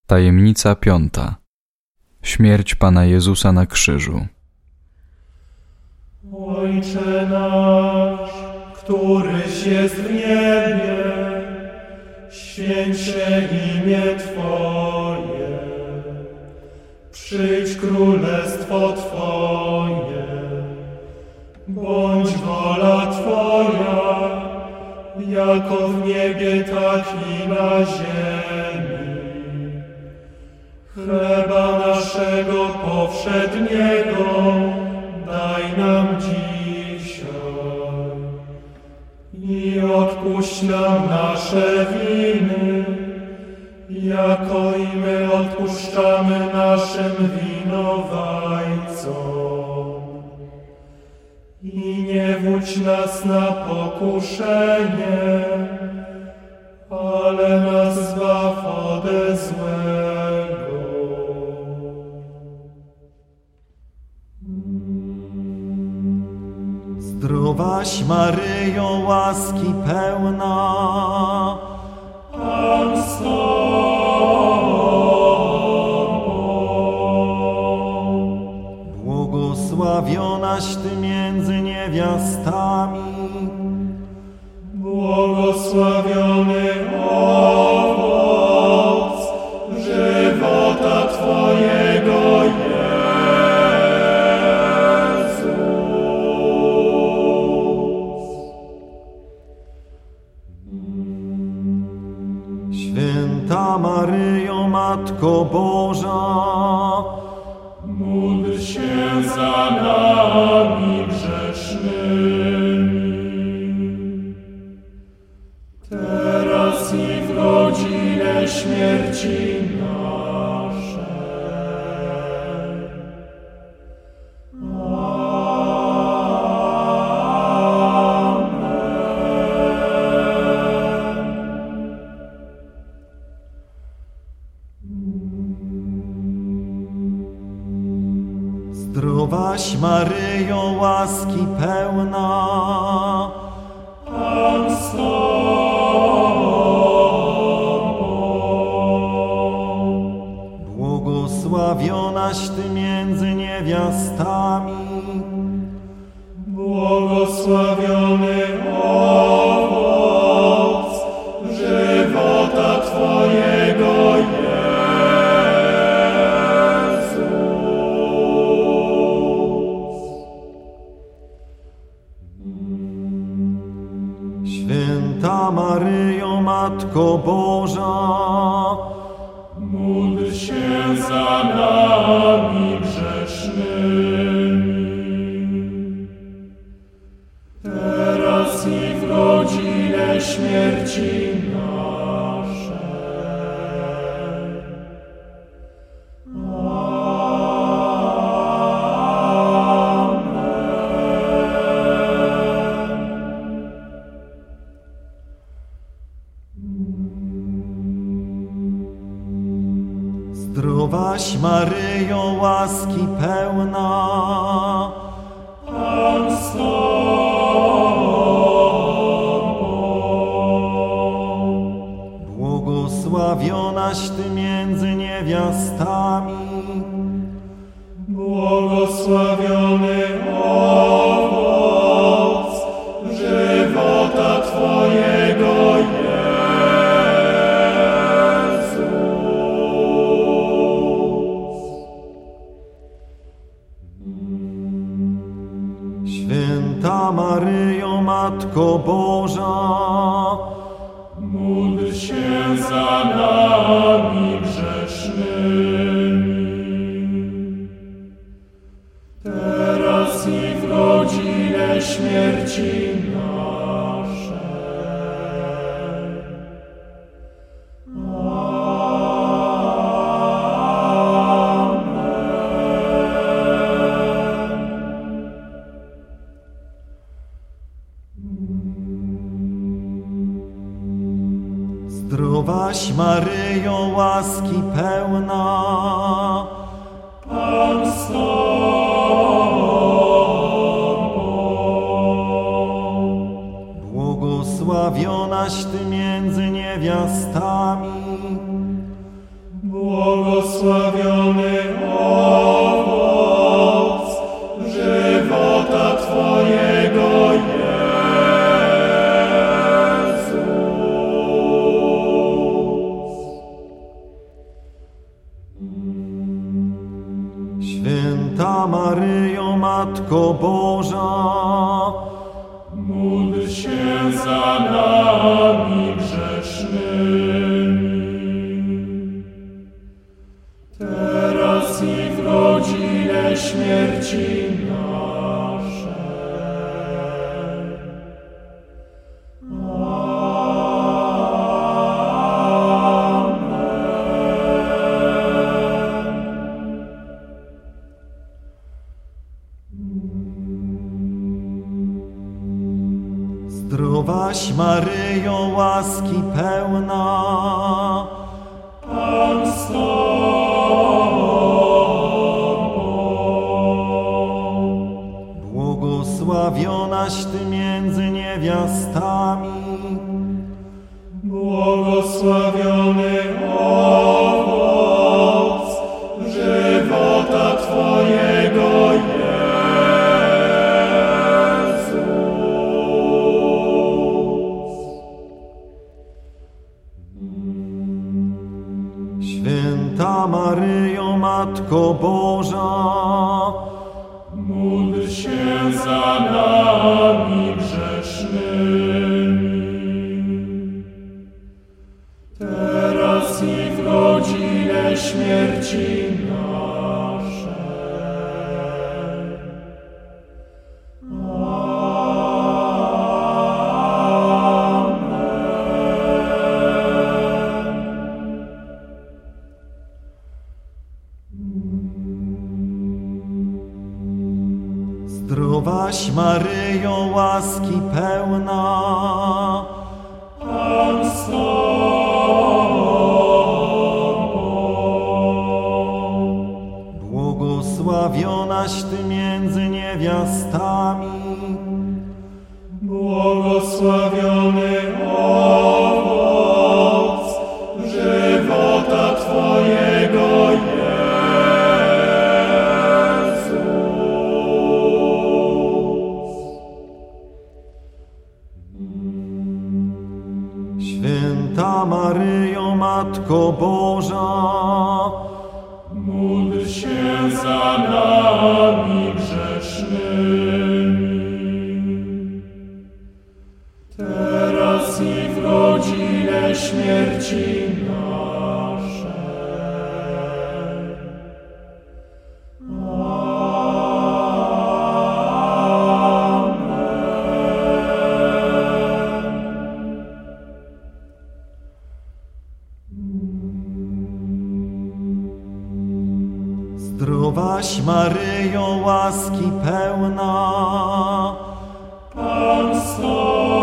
Tajemnica 5. Śmierć Pana Jezusa na krzyżu. Ojcze nasz, któryś jest w niebie, święć się imię Twoje. Przyjdź królestwo Twoje, bądź wola Twoja, jako w niebie, tak i na ziemi. Chleba naszego powszedniego daj nam dzisiaj i odpuść nam nasze winy, jako i my odpuszczamy naszym winowajcom. I nie wódź nas na pokuszenie, ale nas zbaw ode złego. Zdrowaś Maryjo, łaski pełna, Pan z Tobą. Błogosławionaś Ty między niewiastami, Błogosławiony owoc żywota Twojego, Święta Maryjo, Matko Boża, módl się za nami grzesznymi, teraz i w godzinę śmierci naszej. zdrowaś Maryjo, łaski pełna, Pan z Tobą. błogosławionaś Ty między niewiastami, Błogosławiony owoc żywota Twojego, Święta Maryjo, Matko Boża, módl się za nami grzesznymi, teraz i w godzinę śmierci naszej. zdrowaś Maryjo, łaski pełna, Pan z Tobą. błogosławionaś Ty między niewiastami, Błogosławiony owoc żywota Twojego, Święta Maryjo, Matko Boża, módl się za nami grzesznymi, teraz i w godzinę śmierci naszej. zdrowaś Maryjo, łaski pełna, Pan z Tobą. błogosławionaś Ty między niewiastami, Błogosławiony owoc żywota Twojego, Święta Maryjo, Matko Boża, módl się za nami grzesznymi, teraz i w godzinę śmierci naszej. Zdrowaś Maryjo, łaski pełna, Pan z Tobą, błogosławionaś Ty między niewiastami, błogosławiony owoc żywota Twojego, Święta Maryjo, Matko Boża, módl się za nami grzesznymi, teraz i w godzinę śmierci naszej. Zdrowaś Maryjo, łaski pełna, Pan z Tobą, błogosławionaś Ty między niewiastami, błogosławiony owoc żywota Twojego, Święta Maryjo, Matko Boża, módl się za nami grzesznymi, teraz i w godzinę śmierci naszej. Zdrowaś Maryjo, łaski pełna, Pan z Tobą,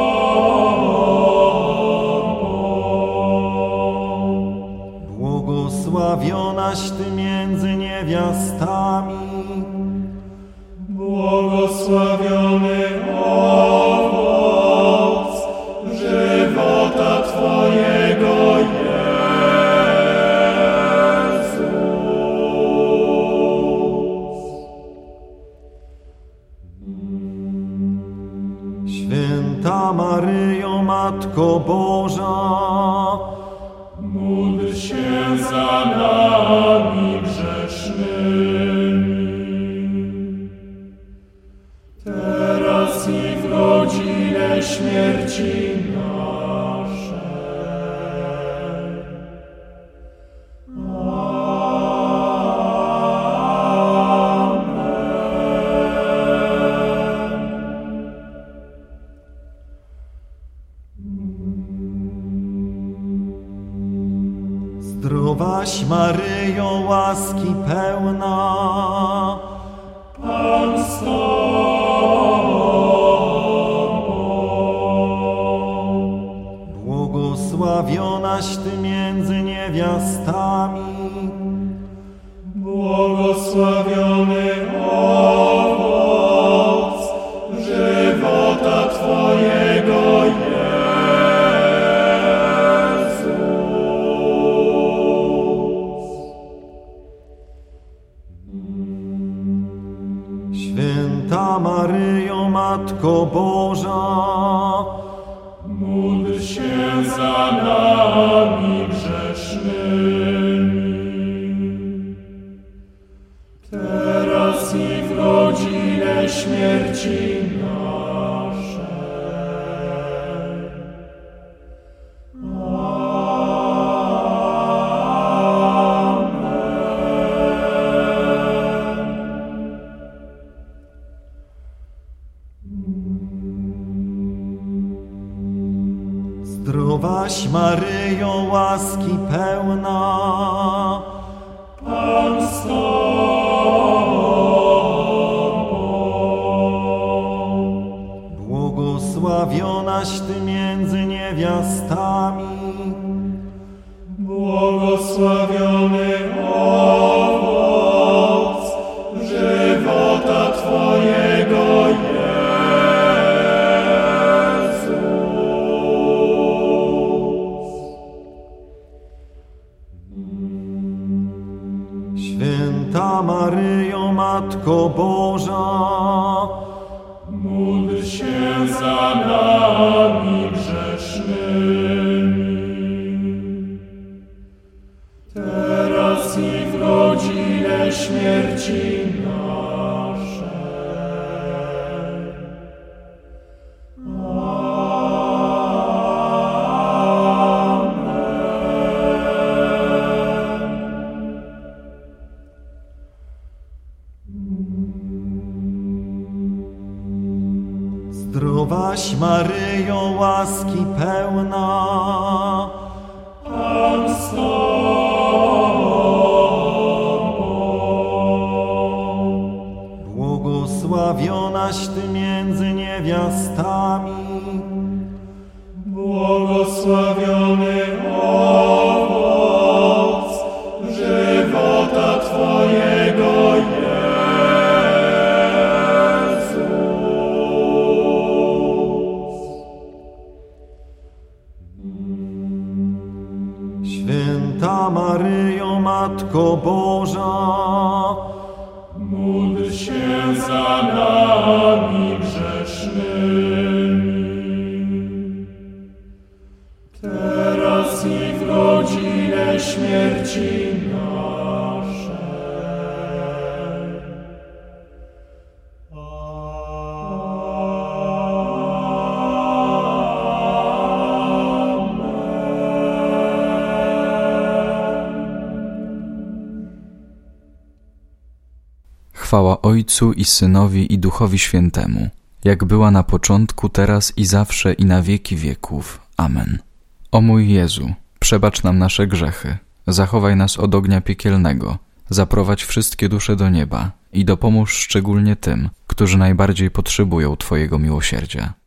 błogosławionaś Ty między niewiastami, błogosławiony owoc żywota Twojego, Święta Maryjo, Matko Boża, módl się za nami grzesznymi, teraz i w godzinę śmierci naszej. Zdrowaś Maryjo, łaski pełna, Pan z Tobą, błogosławionaś Ty między niewiastami, błogosławiony owoc żywota Twojego, Święta Maryjo, Matko Boża, Módl się za nami grzesznymi, teraz i w godzinę śmierci naszej. Zdrowaś Maryjo, łaski pełna, Pan z Tobą, błogosławionaś Ty między niewiastami, błogosławiony owoc żywota Twojego, Święta Maryjo, Matko Boża, módl się za nami grzesznymi, teraz i w godzinę śmierci naszej. Zdrowaś Maryjo, łaski pełna, Pan z Tobą, błogosławionaś Ty między niewiastami, błogosławiony owoc żywota Twojego, Święta Maryjo, Matko Boża, módl się za nami grzesznymi, teraz i w godzinę śmierci naszej. Chwała Ojcu i Synowi i Duchowi Świętemu, jak była na początku, teraz i zawsze i na wieki wieków. Amen. O mój Jezu, przebacz nam nasze grzechy, zachowaj nas od ognia piekielnego, zaprowadź wszystkie dusze do nieba i dopomóż szczególnie tym, którzy najbardziej potrzebują Twojego miłosierdzia.